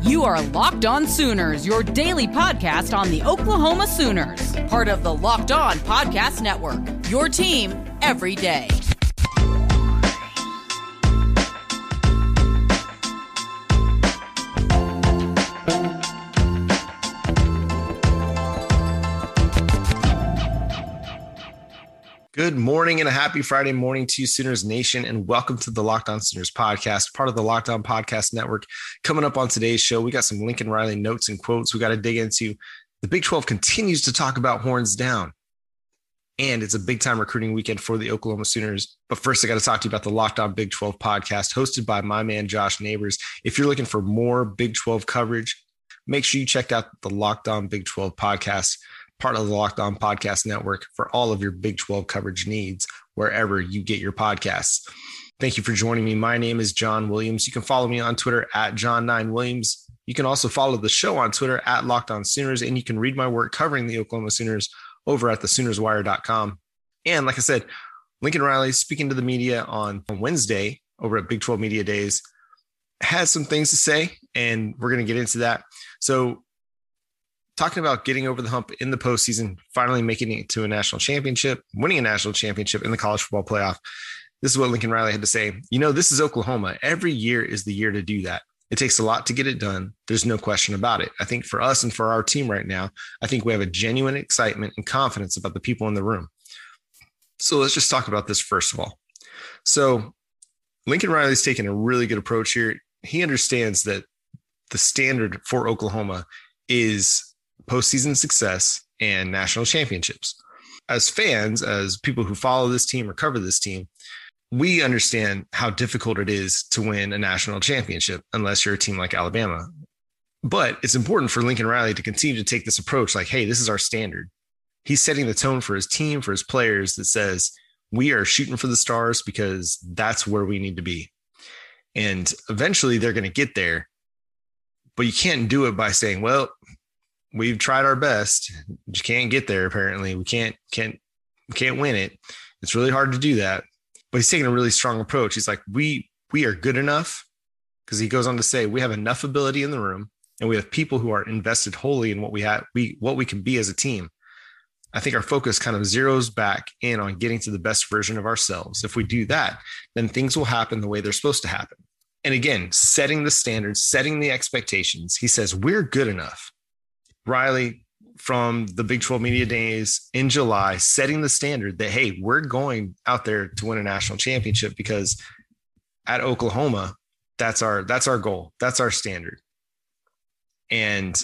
You are Locked On Sooners, your daily podcast on the Oklahoma Sooners. Part of the Locked On Podcast Network, your team every day. Good morning and a happy Friday morning to you, Sooners Nation, and welcome to the Locked On Sooners podcast, part of the Locked On Podcast Network. Coming up on today's show, we got some Lincoln Riley notes and quotes we got to dig into. The Big 12 continues to talk about horns down, and it's a big-time recruiting weekend for the Oklahoma Sooners. But first, I got to talk to you about the Locked On Big 12 podcast hosted by my man, Josh Neighbors. If you're looking for more Big 12 coverage, make sure you check out the Locked On Big 12 podcast, part of the Locked On Podcast Network, for all of your Big 12 coverage needs wherever you get your podcasts. Thank you for joining me. My name is John Williams. You can follow me on Twitter at John9Williams. You can also follow the show on Twitter at Locked On Sooners, and you can read my work covering the Oklahoma Sooners over at thesoonerswire.com. And like I said, Lincoln Riley, speaking to the media on Wednesday over at Big 12 Media Days, has some things to say, and we're going to get into that. So talking about getting over the hump in the postseason, finally making it to a national championship, winning a national championship in the college football playoff. This is what Lincoln Riley had to say. You know, this is Oklahoma. Every year is the year to do that. It takes a lot to get it done. There's no question about it. I think for us and for our team right now, I think we have a genuine excitement and confidence about the people in the room. So let's just talk about this first of all. So Lincoln Riley's taken a really good approach here. He understands that the standard for Oklahoma is postseason success and national championships. As fans, as people who follow this team or cover this team, we understand how difficult it is to win a national championship unless you're a team like Alabama. But it's important for Lincoln Riley to continue to take this approach like, hey, this is our standard. He's setting the tone for his team, for his players, that says we are shooting for the stars because that's where we need to be. And eventually they're going to get there. But you can't do it by saying, well, we've tried our best. Just can't get there. Apparently, we can't win it. It's really hard to do that. But he's taking a really strong approach. He's like, we are good enough, because he goes on to say we have enough ability in the room, and we have people who are invested wholly in what we can be as a team. I think our focus kind of zeroes back in on getting to the best version of ourselves. If we do that, then things will happen the way they're supposed to happen. And again, setting the standards, setting the expectations. He says we're good enough. Riley, from the Big 12 Media Days in July, setting the standard that, hey, we're going out there to win a national championship, because at Oklahoma, that's our goal. That's our standard. And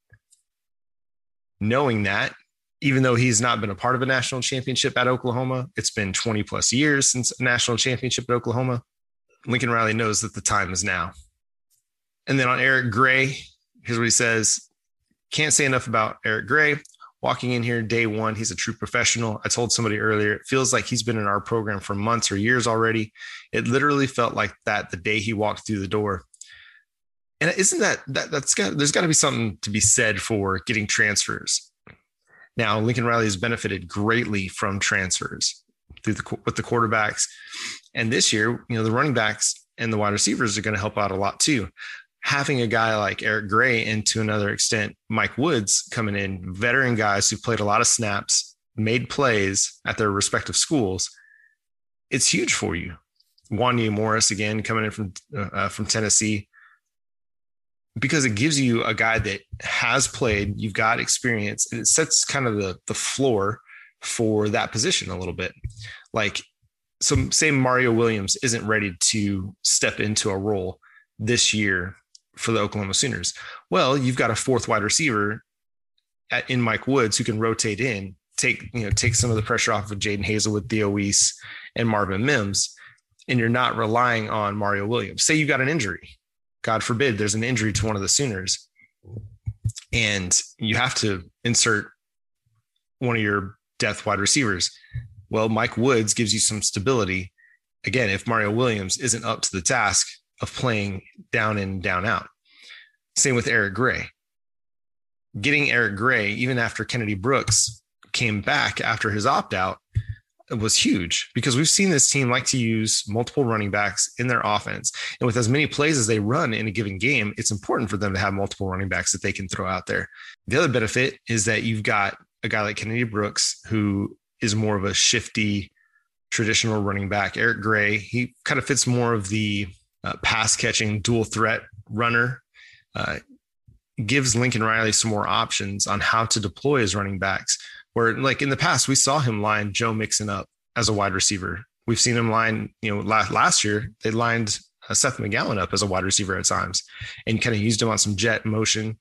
knowing that, even though he's not been a part of a national championship at Oklahoma, it's been 20 plus years since a national championship at Oklahoma, Lincoln Riley knows that the time is now. And then on Eric Gray, here's what he says. Can't say enough about Eric Gray. Walking in here day one, he's a true professional. I told somebody earlier, it feels like he's been in our program for months or years already. It literally felt like that the day he walked through the door. And isn't there's got to be something to be said for getting transfers. Now, Lincoln Riley has benefited greatly from transfers with the quarterbacks. And this year, you know, the running backs and the wide receivers are going to help out a lot too. Having a guy like Eric Gray, and to another extent, Mike Woods, coming in, veteran guys who've played a lot of snaps, made plays at their respective schools, it's huge for you. Wanya Morris, again, coming in from Tennessee, because it gives you a guy that has played, you've got experience, and it sets kind of the floor for that position a little bit. Like, so say Mario Williams isn't ready to step into a role this year for the Oklahoma Sooners. Well, you've got a fourth wide receiver in Mike Woods who can rotate in, take some of the pressure off of Jaden Hazelwood, Theo Weiss, and Marvin Mims, and you're not relying on Mario Williams. Say you've got an injury. God forbid there's an injury to one of the Sooners, and you have to insert one of your depth wide receivers. Well, Mike Woods gives you some stability. Again, if Mario Williams isn't up to the task of playing down in, down out. Same with Eric Gray. Getting Eric Gray, even after Kennedy Brooks came back after his opt-out, was huge because we've seen this team like to use multiple running backs in their offense. And with as many plays as they run in a given game, it's important for them to have multiple running backs that they can throw out there. The other benefit is that you've got a guy like Kennedy Brooks, who is more of a shifty, traditional running back. Eric Gray, he kind of fits more of the pass catching dual threat runner, gives Lincoln Riley some more options on how to deploy his running backs. Where like in the past, we saw him line Joe Mixon up as a wide receiver. We've seen him line, last year, they lined Seth McGowan up as a wide receiver at times and kind of used him on some jet motion,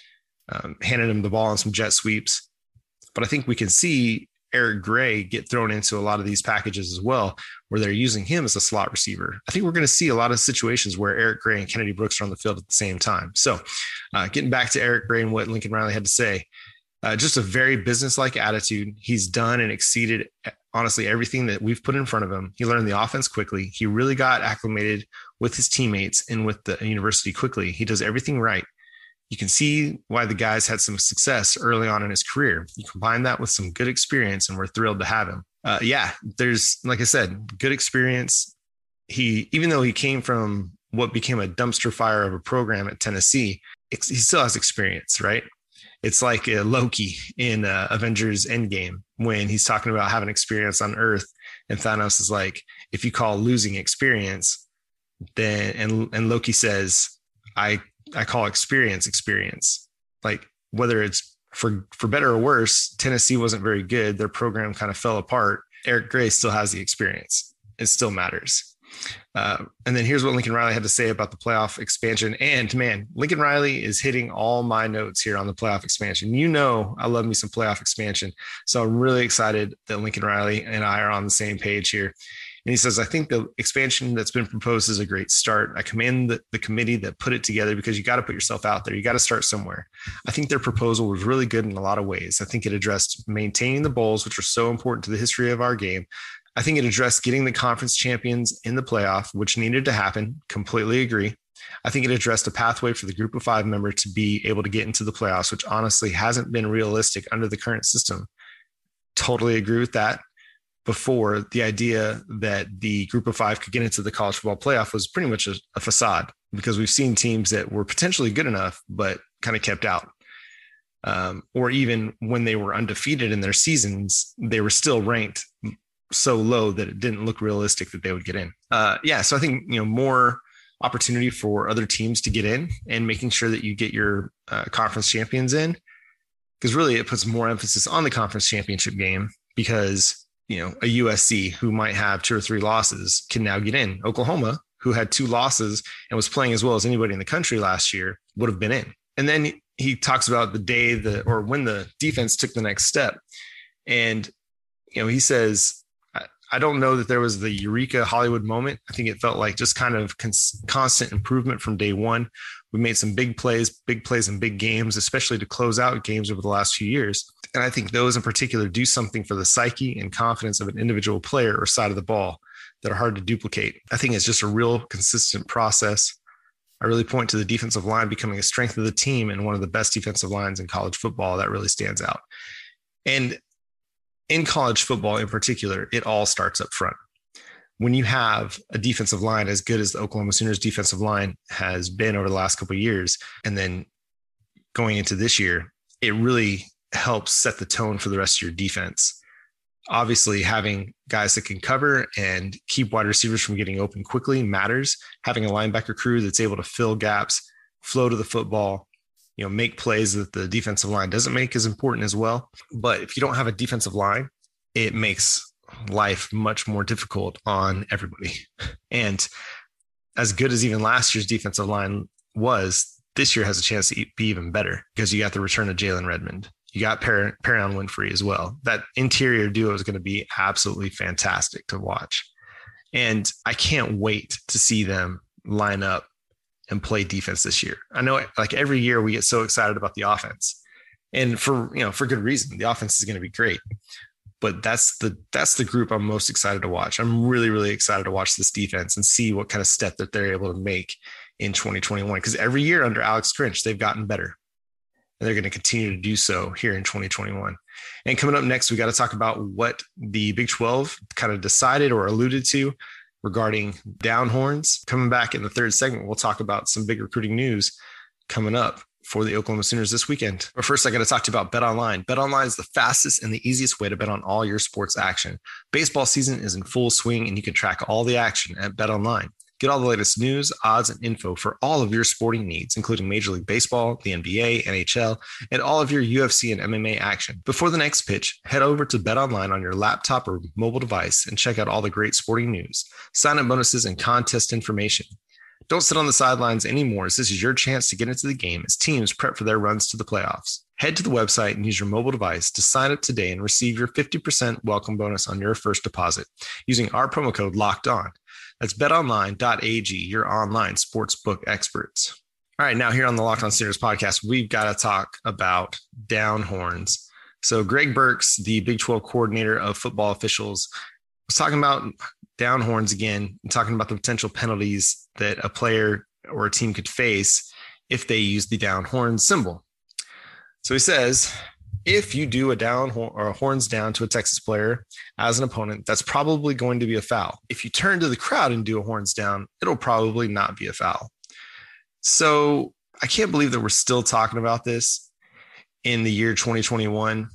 handed him the ball on some jet sweeps. But I think we can see Eric Gray get thrown into a lot of these packages as well, where they're using him as a slot receiver. I think we're going to see a lot of situations where Eric Gray and Kennedy Brooks are on the field at the same time. So getting back to Eric Gray and what Lincoln Riley had to say, just a very business-like attitude. He's done and exceeded, honestly, everything that we've put in front of him. He learned the offense quickly. He really got acclimated with his teammates and with the university quickly. He does everything right. You can see why the guys had some success early on in his career. You combine that with some good experience, and we're thrilled to have him. There's, like I said, good experience. Even though he came from what became a dumpster fire of a program at Tennessee, he still has experience, right? It's like Loki in Avengers Endgame when he's talking about having experience on Earth, and Thanos is like, if you call losing experience, then and Loki says, I call experience. Like whether it's for better or worse, Tennessee wasn't very good. Their program kind of fell apart. Eric Gray still has the experience. It still matters. And then here's what Lincoln Riley had to say about the playoff expansion. And man, Lincoln Riley is hitting all my notes here on the playoff expansion. I love me some playoff expansion. So I'm really excited that Lincoln Riley and I are on the same page here. And he says, I think the expansion that's been proposed is a great start. I commend the committee that put it together because you got to put yourself out there. You got to start somewhere. I think their proposal was really good in a lot of ways. I think it addressed maintaining the bowls, which are so important to the history of our game. I think it addressed getting the conference champions in the playoff, which needed to happen. Completely agree. I think it addressed a pathway for the group of 5 member to be able to get into the playoffs, which honestly hasn't been realistic under the current system. Totally agree with that. Before, the idea that the group of 5 could get into the college football playoff was pretty much a facade, because we've seen teams that were potentially good enough, but kind of kept out. Or even when they were undefeated in their seasons, they were still ranked so low that it didn't look realistic that they would get in. So I think, more opportunity for other teams to get in and making sure that you get your conference champions in, because really it puts more emphasis on the conference championship game, because a USC who might have 2 or 3 losses can now get in. Oklahoma, who had 2 losses and was playing as well as anybody in the country last year, would have been in. And then he talks about the day when the defense took the next step. And, he says, I don't know that there was the Eureka Hollywood moment. I think it felt like just kind of constant improvement from day one. We made some big plays in big games, especially to close out games over the last few years. And I think those in particular do something for the psyche and confidence of an individual player or side of the ball that are hard to duplicate. I think it's just a real consistent process. I really point to the defensive line becoming a strength of the team and one of the best defensive lines in college football. That really stands out. And in college football in particular, it all starts up front. When you have a defensive line as good as the Oklahoma Sooners defensive line has been over the last couple of years, and then going into this year, it really helps set the tone for the rest of your defense. Obviously, having guys that can cover and keep wide receivers from getting open quickly matters. Having a linebacker crew that's able to fill gaps, flow to the football, make plays that the defensive line doesn't make is important as well. But if you don't have a defensive line, it makes life much more difficult on everybody. And as good as even last year's defensive line was, this year has a chance to be even better, because you got the return of Jalen Redmond. You got Perrion Winfrey as well. That interior duo is going to be absolutely fantastic to watch. And I can't wait to see them line up and play defense this year. I know, like, every year we get so excited about the offense, and for good reason. The offense is going to be great, but that's the group I'm most excited to watch. I'm really, really excited to watch this defense and see what kind of step that they're able to make in 2021. Because every year under Alex Grinch, they've gotten better. and they're going to continue to do so here in 2021. And coming up next, we got to talk about what the Big 12 kind of decided or alluded to regarding down horns. Coming back in the third segment, we'll talk about some big recruiting news coming up for the Oklahoma Sooners this weekend. But first, I got to talk to you about BetOnline. BetOnline is the fastest and the easiest way to bet on all your sports action. Baseball season is in full swing, and you can track all the action at BetOnline. Get all the latest news, odds, and info for all of your sporting needs, including Major League Baseball, the NBA, NHL, and all of your UFC and MMA action. Before the next pitch, head over to BetOnline on your laptop or mobile device and check out all the great sporting news, sign-up bonuses, and contest information. Don't sit on the sidelines anymore, as this is your chance to get into the game as teams prep for their runs to the playoffs. Head to the website and use your mobile device to sign up today and receive your 50% welcome bonus on your first deposit using our promo code LOCKEDON. That's betonline.ag, your online sportsbook experts. All right, now here on the Locked On Sooners podcast, we've got to talk about down horns. So Greg Burks, the Big 12 coordinator of football officials, was talking about down horns again, and talking about the potential penalties that a player or a team could face if they use the down horn symbol. So he says, if you do a down or a horns down to a Texas player as an opponent, that's probably going to be a foul. If you turn to the crowd and do a horns down, it'll probably not be a foul. So I can't believe that we're still talking about this in the year 2021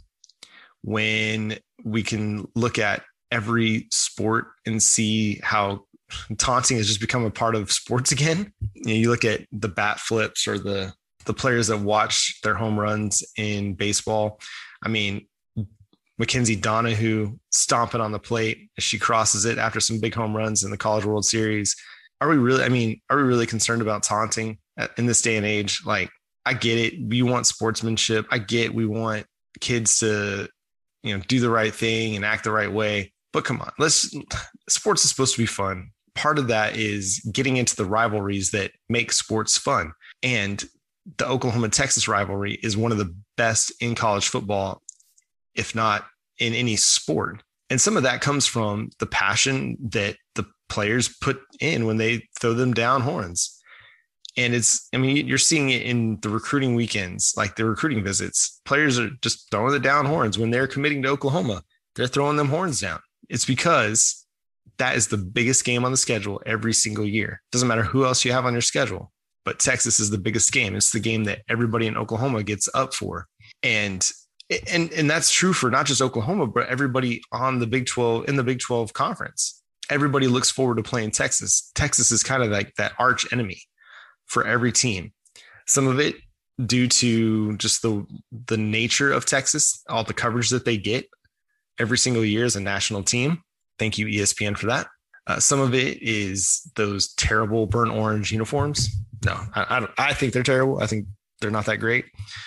when we can look at every sport and see how taunting has just become a part of sports again. You look at the bat flips or the players that watch their home runs in baseball. I mean, Mackenzie Donahue stomping on the plate as she crosses it after some big home runs in the College World Series. Are we really concerned about taunting in this day and age? Like, I get it. We want sportsmanship. I get we want kids to, do the right thing and act the right way. But come on, sports is supposed to be fun. Part of that is getting into the rivalries that make sports fun. And the Oklahoma-Texas rivalry is one of the best in college football, if not in any sport. And some of that comes from the passion that the players put in when they throw them down horns. And you're seeing it in the recruiting weekends, like the recruiting visits. Players are just throwing the down horns when they're committing to Oklahoma. They're throwing them horns down. It's because that is the biggest game on the schedule every single year. Doesn't matter who else you have on your schedule. But Texas is the biggest game. It's the game that everybody in Oklahoma gets up for. And that's true for not just Oklahoma, but everybody on the Big 12 in the Big 12 conference. Everybody looks forward to playing Texas. Texas is kind of like that arch enemy for every team. Some of it due to just the nature of Texas, all the coverage that they get every single year as a national team. Thank you, ESPN, for that. Some of it is those terrible burnt orange uniforms. No, I think they're terrible. I think they're not that great.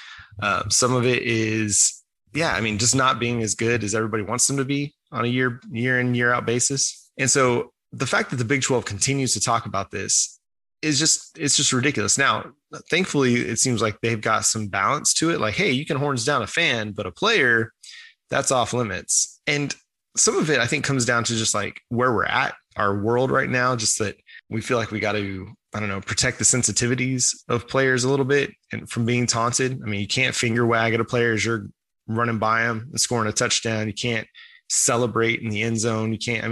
Some of it is, just not being as good as everybody wants them to be on a year in, year out basis. And so the fact that the Big 12 continues to talk about this it's just ridiculous. Now, thankfully, it seems like they've got some balance to it. Like, hey, you can horns down a fan, but a player, that's off limits. And some of it, I think, comes down to just like where we're at, our world right now, just that we feel like we got to, protect the sensitivities of players a little bit and from being taunted. I mean, you can't finger wag at a player as you're running by them and scoring a touchdown. You can't celebrate in the end zone. You can't,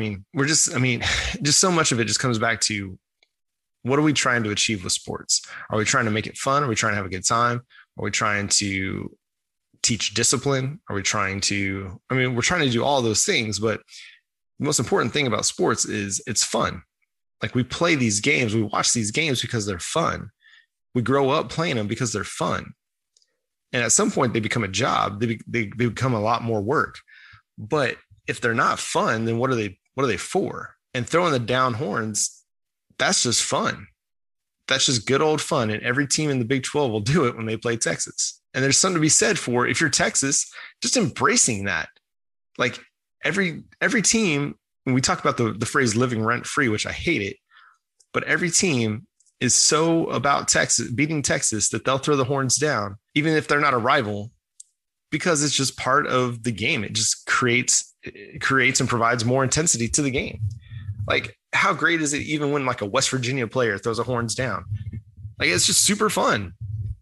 just so much of it just comes back to, what are we trying to achieve with sports? Are we trying to make it fun? Are we trying to have a good time? Are we trying to teach discipline? Are we trying to, we're trying to do all those things, but the most important thing about sports is it's fun. Like, we play these games, we watch these games because they're fun. We grow up playing them because they're fun. And at some point they become a job. They become a lot more work. But if they're not fun, then what are they for? And throwing the down horns, that's just fun. That's just good old fun. And every team in the Big 12 will do it when they play Texas. And there's something to be said for, if you're Texas, just embracing that. Like, every team, when we talk about the phrase living rent free, which I hate it, but every team is so about Texas, beating Texas, that they'll throw the horns down, even if they're not a rival, because it's just part of the game. It just creates and provides more intensity to the game. Like, how great is it even when like a West Virginia player throws a horns down? Like, it's just super fun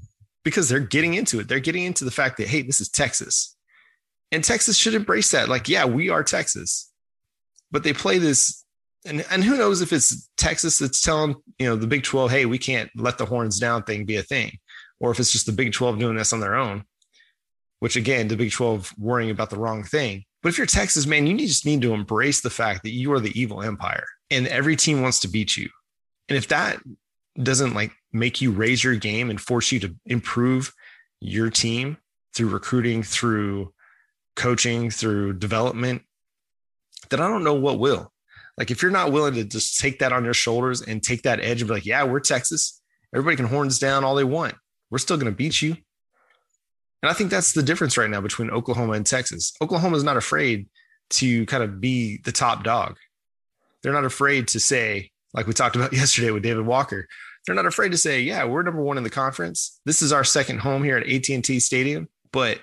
because they're getting into it. They're getting into the fact that, hey, this is Texas. And Texas should embrace that. Like, yeah, we are Texas. But they play this, and who knows if it's Texas that's telling, the Big 12, hey, we can't let the horns down thing be a thing. Or if it's just the Big 12 doing this on their own, which again, the Big 12 worrying about the wrong thing. But if you're Texas, man, you just need to embrace the fact that you are the evil empire and every team wants to beat you. And if that doesn't like make you raise your game and force you to improve your team through recruiting, through coaching, through development, then I don't know what will. Like, if you're not willing to just take that on your shoulders and take that edge and be like, yeah, we're Texas. Everybody can horns down all they want. We're still going to beat you. And I think that's the difference right now between Oklahoma and Texas. Oklahoma is not afraid to kind of be the top dog. They're not afraid to say, like we talked about yesterday with David Walker, they're not afraid to say, yeah, we're number one in the conference. This is our second home here at AT&T Stadium. But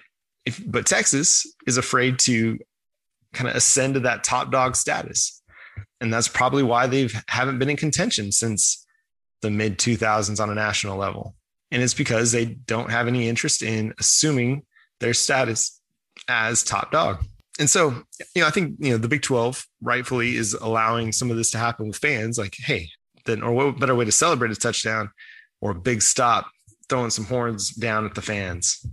Texas is afraid to kind of ascend to that top dog status. And that's probably why they haven't been in contention since the mid 2000s on a national level. And it's because they don't have any interest in assuming their status as top dog. And so, I think, the Big 12 rightfully is allowing some of this to happen with fans. Like, hey, or what better way to celebrate a touchdown or a big stop, throwing some horns down at the fans.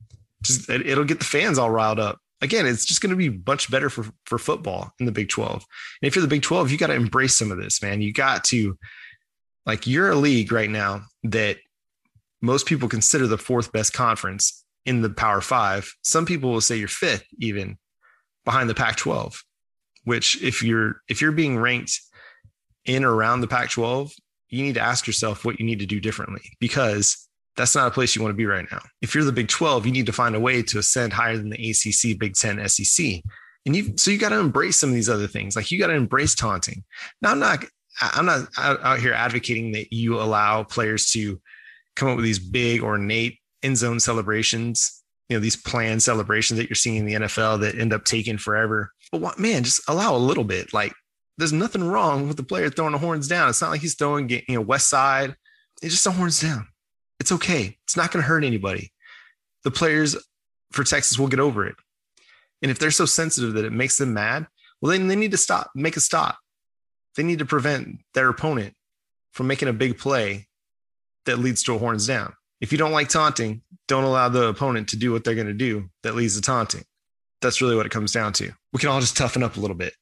It'll get the fans all riled up. Again, it's just going to be much better for football in the Big 12. And if you're the Big 12, you got to embrace some of this, man. You got to, like, you're a league right now that most people consider the fourth best conference in the Power Five. Some people will say you're fifth, even behind the Pac-12, which if you're being ranked in or around the Pac-12, you need to ask yourself what you need to do differently, because that's not a place you want to be right now. If you're the Big 12, you need to find a way to ascend higher than the ACC, Big 10, SEC. And so you got to embrace some of these other things. Like, you got to embrace taunting. Now, I'm not out here advocating that you allow players to come up with these big ornate end zone celebrations, these planned celebrations that you're seeing in the NFL that end up taking forever. But just allow a little bit. Like, there's nothing wrong with the player throwing the horns down. It's not like he's throwing, West Side. It's just the horns down. It's okay. It's not going to hurt anybody. The players for Texas will get over it. And if they're so sensitive that it makes them mad, well, then they need to make a stop. They need to prevent their opponent from making a big play that leads to a horns down. If you don't like taunting, don't allow the opponent to do what they're going to do that leads to taunting. That's really what it comes down to. We can all just toughen up a little bit.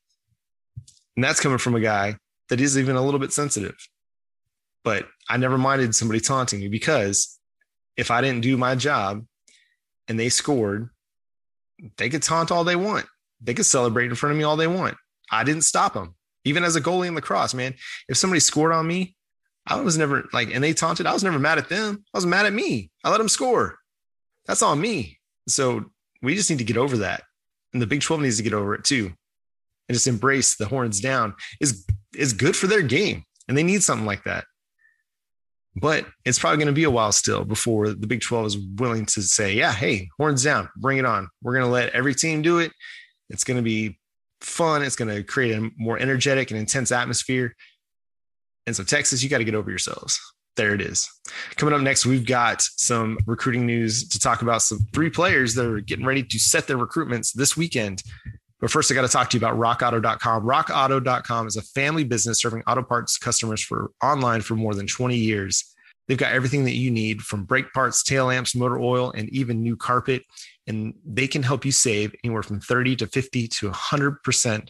And that's coming from a guy that is even a little bit sensitive. But I never minded somebody taunting me, because if I didn't do my job and they scored, they could taunt all they want. They could celebrate in front of me all they want. I didn't stop them. Even as a goalie in lacrosse, man, if somebody scored on me, I was never and they taunted, I was never mad at them. I was mad at me. I let them score. That's on me. So we just need to get over that. And the Big 12 needs to get over it too. And just embrace the horns down is good for their game. And they need something like that. But it's probably going to be a while still before the Big 12 is willing to say, yeah, hey, horns down, bring it on. We're going to let every team do it. It's going to be fun. It's going to create a more energetic and intense atmosphere. And so, Texas, you got to get over yourselves. There it is. Coming up next, we've got some recruiting news to talk about. Some 3 players that are getting ready to set their recruitments this weekend. But first, I got to talk to you about rockauto.com. Rockauto.com is a family business serving auto parts customers online for more than 20 years. They've got everything that you need, from brake parts, tail lamps, motor oil, and even new carpet. And they can help you save anywhere from 30 to 50 to 100%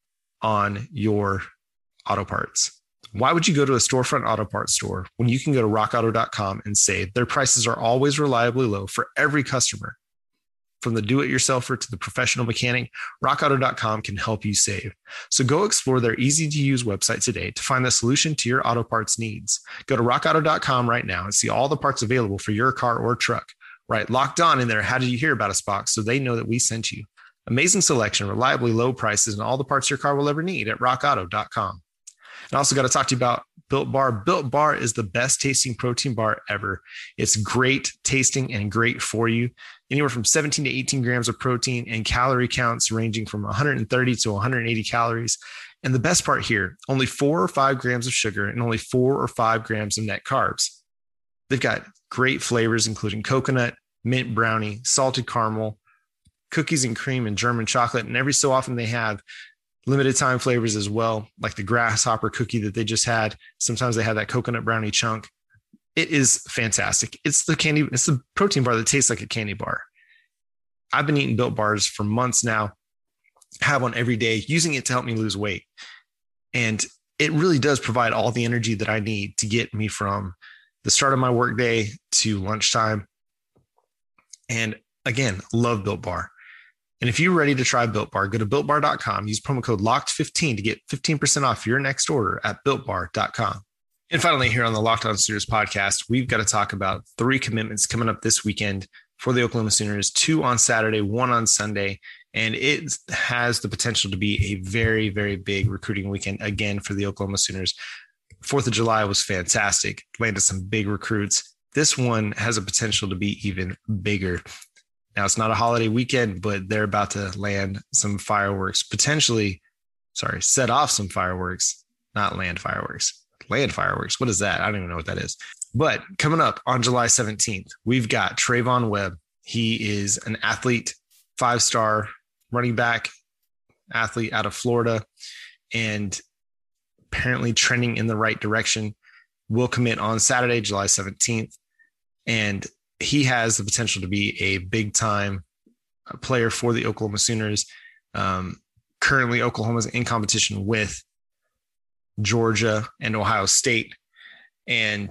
on your auto parts. Why would you go to a storefront auto parts store when you can go to rockauto.com and save? Their prices are always reliably low for every customer. From the do-it-yourselfer to the professional mechanic, rockauto.com can help you save. So go explore their easy-to-use website today to find the solution to your auto parts needs. Go to rockauto.com right now and see all the parts available for your car or truck. Right, Locked On in there. How did you hear about us box? So they know that we sent you. Amazing selection, reliably low prices, and all the parts your car will ever need at rockauto.com. And I also got to talk to you about Built Bar. Built Bar is the best tasting protein bar ever. It's great tasting and great for you. Anywhere from 17 to 18 grams of protein and calorie counts ranging from 130 to 180 calories. And the best part here, only 4 or 5 grams of sugar and only 4 or 5 grams of net carbs. They've got great flavors, including coconut, mint brownie, salted caramel, cookies and cream, and German chocolate. And every so often they have limited time flavors as well, like the grasshopper cookie that they just had. Sometimes they have that coconut brownie chunk. It is fantastic. It's the protein bar that tastes like a candy bar. I've been eating Built Bars for months now, have one every day, using it to help me lose weight. And it really does provide all the energy that I need to get me from the start of my workday to lunchtime. And again, love Built Bar. And if you're ready to try Built Bar, go to BuiltBar.com, use promo code LOCKED15 to get 15% off your next order at BuiltBar.com. And finally, here on the Locked On Sooners podcast, we've got to talk about 3 commitments coming up this weekend for the Oklahoma Sooners, 2 on Saturday, 1 on Sunday. And it has the potential to be a very, very big recruiting weekend again for the Oklahoma Sooners. 4th of July was fantastic, landed some big recruits. This one has a potential to be even bigger. Now, it's not a holiday weekend, but they're about to land some fireworks, set off some fireworks, not land fireworks. Land fireworks. What is that? I don't even know what that is. But coming up on July 17th, we've got Trayvon Webb. He is an athlete, 5-star running back athlete out of Florida, and apparently trending in the right direction. Will commit on Saturday, July 17th. And he has the potential to be a big time player for the Oklahoma Sooners. Currently, Oklahoma's in competition with Georgia and Ohio State. And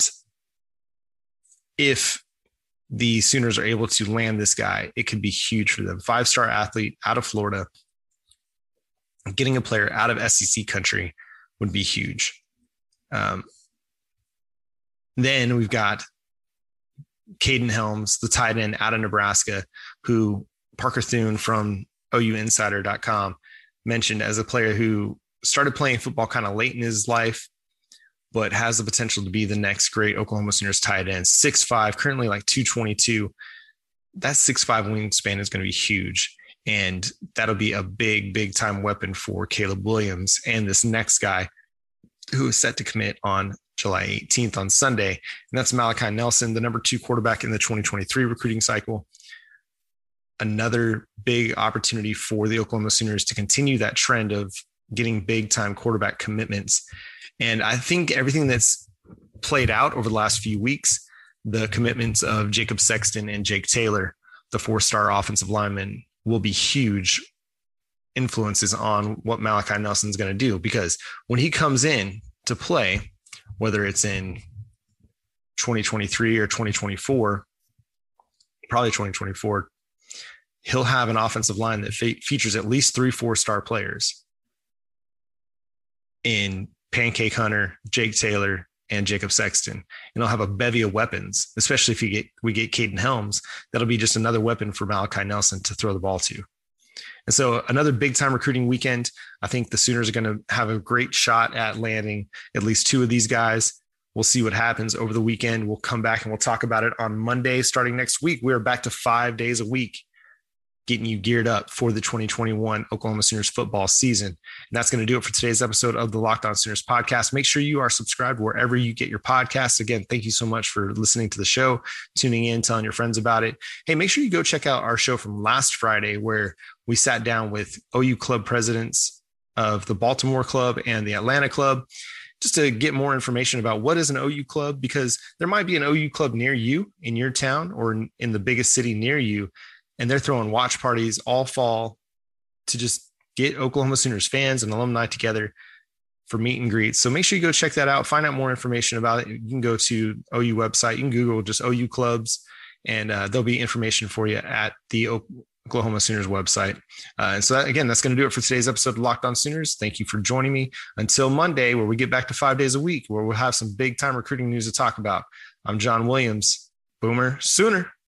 if the Sooners are able to land this guy, it could be huge for them. 5-star athlete out of Florida. Getting a player out of SEC country would be huge. Then we've got Caden Helms, the tight end out of Nebraska, who Parker Thune from OUinsider.com mentioned as a player who started playing football kind of late in his life, but has the potential to be the next great Oklahoma Sooners tight end. 6'5", currently like 222. That 6'5" wingspan is going to be huge. And that'll be a big, big time weapon for Caleb Williams and this next guy who is set to commit on July 18th on Sunday. And that's Malachi Nelson, the number 2 quarterback in the 2023 recruiting cycle. Another big opportunity for the Oklahoma Sooners to continue that trend of getting big time quarterback commitments. And I think everything that's played out over the last few weeks, the commitments of Jacob Sexton and Jake Taylor, the 4-star offensive lineman, will be huge influences on what Malachi Nelson's going to do, because when he comes in to play, whether it's in 2023 or 2024, probably 2024, he'll have an offensive line that features at least 3 4-star players in Pancake Hunter, Jake Taylor, and Jacob Sexton. And he'll have a bevy of weapons, especially if we get Caden Helms. That'll be just another weapon for Malachi Nelson to throw the ball to. And so another big time recruiting weekend. I think the Sooners are going to have a great shot at landing at least 2 of these guys. We'll see what happens over the weekend. We'll come back and we'll talk about it on Monday. Starting next week, we're back to 5 days a week, getting you geared up for the 2021 Oklahoma Sooners football season. And that's going to do it for today's episode of the Locked On Sooners podcast. Make sure you are subscribed wherever you get your podcasts. Again, thank you so much for listening to the show, tuning in, telling your friends about it. Hey, make sure you go check out our show from last Friday, where we sat down with OU club presidents of the Baltimore club and the Atlanta club, just to get more information about what is an OU club, because there might be an OU club near you in your town or in the biggest city near you. And they're throwing watch parties all fall to just get Oklahoma Sooners fans and alumni together for meet and greets. So make sure you go check that out. Find out more information about it. You can go to OU website. You can Google just OU clubs, and there'll be information for you at the Oklahoma Sooners website. And so that's going to do it for today's episode of Locked On Sooners. Thank you for joining me until Monday, where we get back to 5 days a week, where we'll have some big time recruiting news to talk about. I'm John Williams. Boomer Sooner.